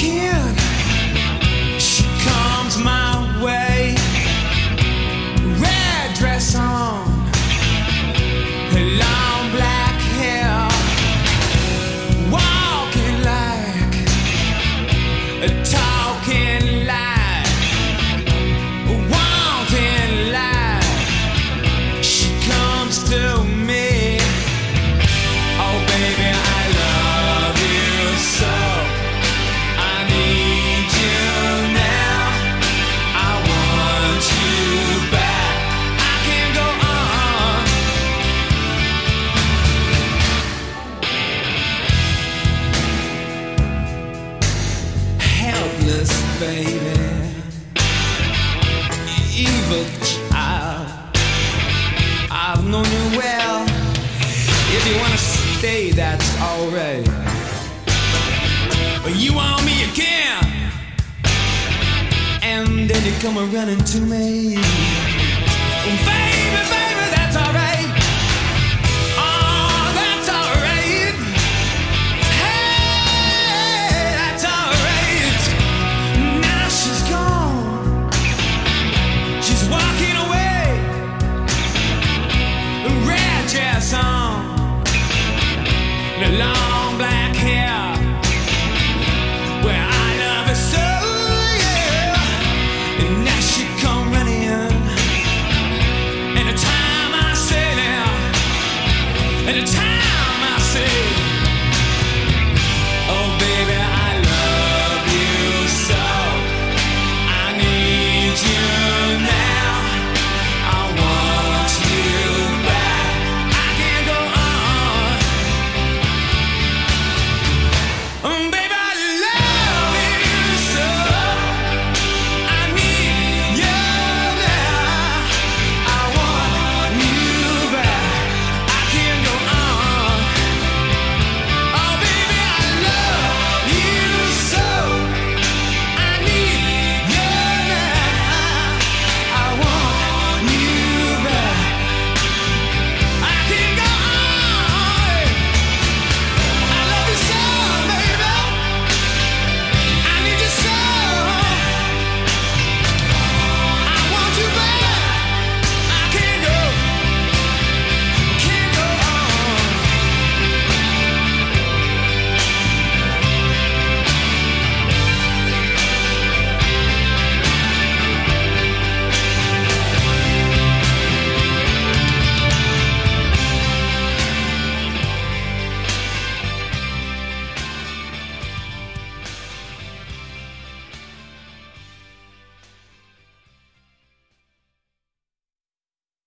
walking, she comes my way. Red dress on, her long black hair, walking like a talking like a wanting light. She comes to me. Oh baby, I love you so. I need you now. I want you back. I can't go on. Helpless baby, evil child. I've known you well. If you wanna stay, that's alright. But you want me, you can. And then you come running to me. Baby,